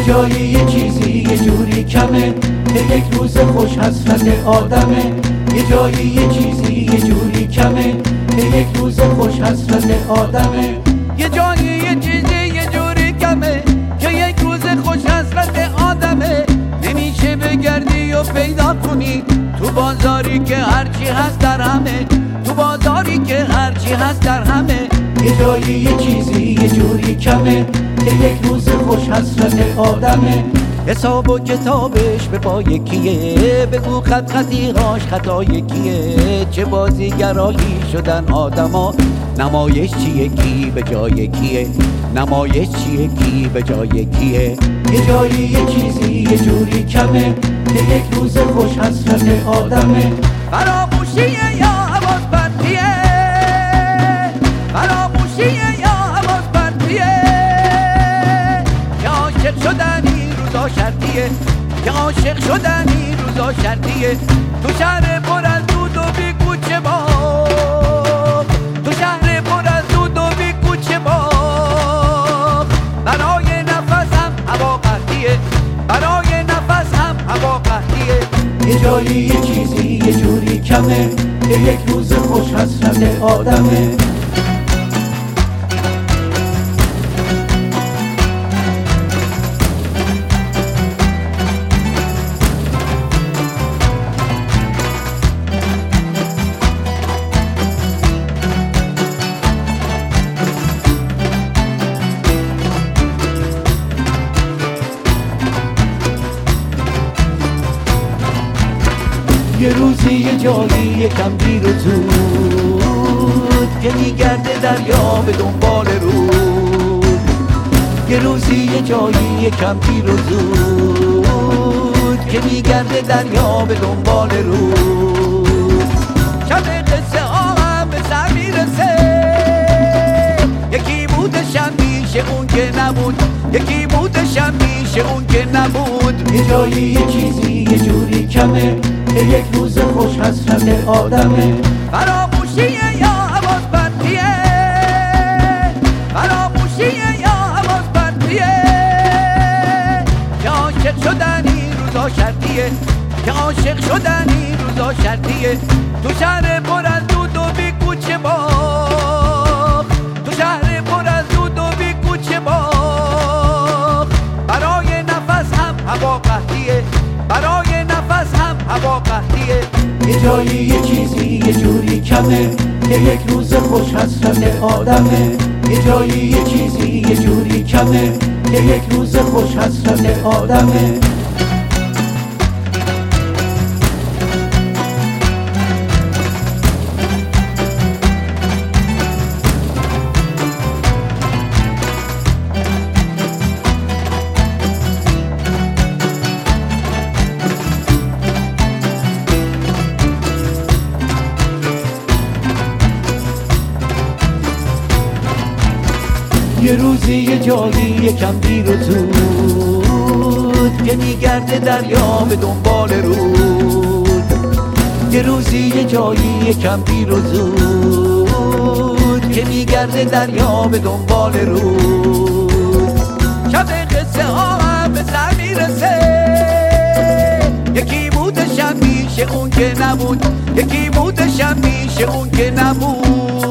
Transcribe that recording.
یه جایی یه چیزی یه جوری کمه که یک روز خوش حسرت آدمه. یه جایی یه چیزی یه جوری کمه که یک روز خوش حسرت آدمه. یه جایی یه چیزی یه جوری کمه که یک روز خوش حسرت آدمه. نمیشه بگردی و پیدا کنی تو بازاری که هرچی هست در همه، تو بازاری که هرچی هست در همه. یه جایی یه چیزی یه جوری کمه که یک روز خوش حسرت آدمه. حساب و کتابش به پای کیه، بگو خط خطیهاش خطای کیه. چه بازیگرایی شدن آدما، نمایش چیه کی به جای کیه، نمایش چیه کی به جای کیه. یه جایی یه چیزی یه جوری کمه که یک روز خوش حسرت آدمه. فراموشیه یا حواس پرتیه، فراموشیه یا حواس پرتیه. که عاشق شدن این روزا شرطیه، که عاشق شدن این روزا شرطیه. تو شهر پر از دود و بی کوچه باغ، تو شهر پر از دود و بی کوچه باغ. برای نفسم هوا قحطیه، برای نفسم هوا قحطیه. یه جایی یه چیزی یه جوری کمه که یک روز خوش حسرت آدمه. یه روزی یه جایی یکم دیر و زود که میگرده دریا به دنبال رود. یه روزی یه جایی یکم دیر و زود که میگرده دریا به دنبال رود. شب قصه هم به سر میرسه، یکی بودشم میشه اون که نبود، یکی بودشم میشه اون که نبود. یه جایی یه چیزی یه جوری کمه که یک روز خوش حسرت آدمه. فراموشیه یا حواس پرتیه، فراموشیه یا حواس پرتیه. که عاشق شدن این روزا شرطیه، که عاشق شدن این روزا شرطیه. تو شهر پر از دود و بی کوچه باغ، تو شهر پر از دود و بی کوچه باغ. برای نفس هم هوا قحطیه، برای نفس هم هوا قحطیه. یه جایی یه چیزی یه جوری کمه که یک روز خوش حسرت آدمه. یه جایی یه چیزی یه جوری کمه که یک روز خوش حسرت آدمه. یه روزی یه جایی یکم دیر و زود که میگرده دریا به دنبال رود. یه روزی یه جایی یکم دیر و زود که میگرده دریا به دنبال رود. شب قصه هم به سر میرسه، یکی بودشم میشه اون که نبود، یکی بودشم میشه اون که نبود.